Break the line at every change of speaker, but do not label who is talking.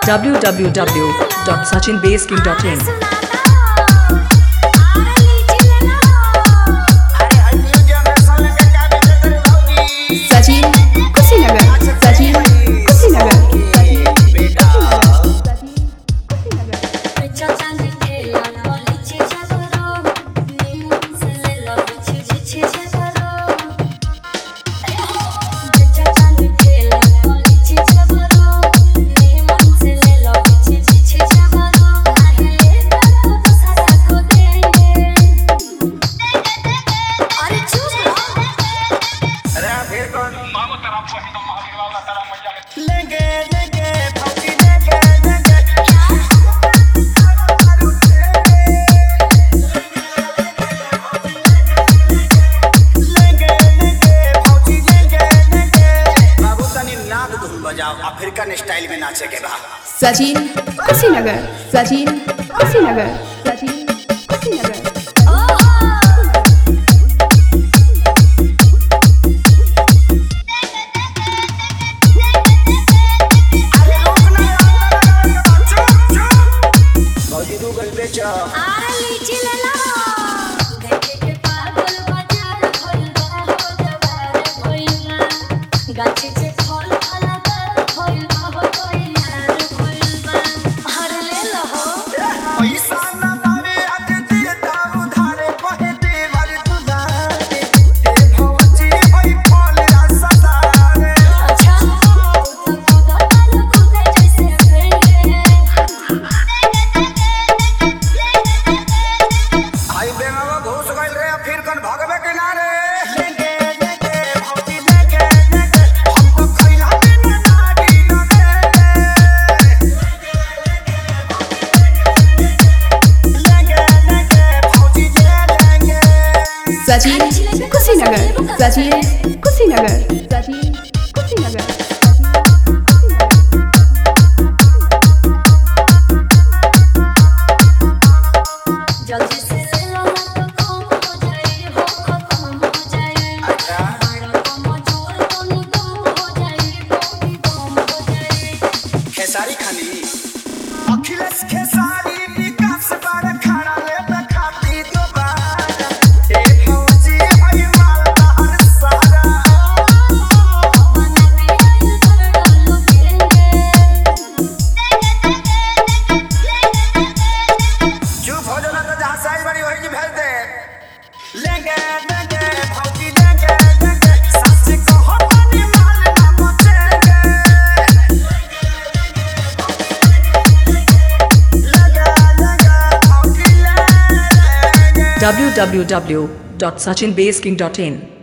www.sachinbasking.in
Sachin Kushinagar Sachin Kushinagar
African style में नाचे के बा
सचिन कुशीनगर सचिन कुशीनगर सचिन कुशीनगर सचिन कुशीनगर सचिन कुशीनगर सचिन कुशीनगर
जल्दी से ले लो ना तो कम हो जाए हो खत्म हो जाए मजूर तो निकम हो जाए भी कम हो जाए
खेसारी खानी अखिलेश खेसारी विकास बार खाना ले खाती दोबारा ए फौजी भाई मालदा हर सारा
मन में आई कर डालो खेलेंगे
चुप हो जाना तो जहां साइज बड़ी होई जी भेज दे लेंगे लेंगे फौजी लेंगे लेंगे सच कहो पानी माल ना मचेंगे
www.sachinbasking.in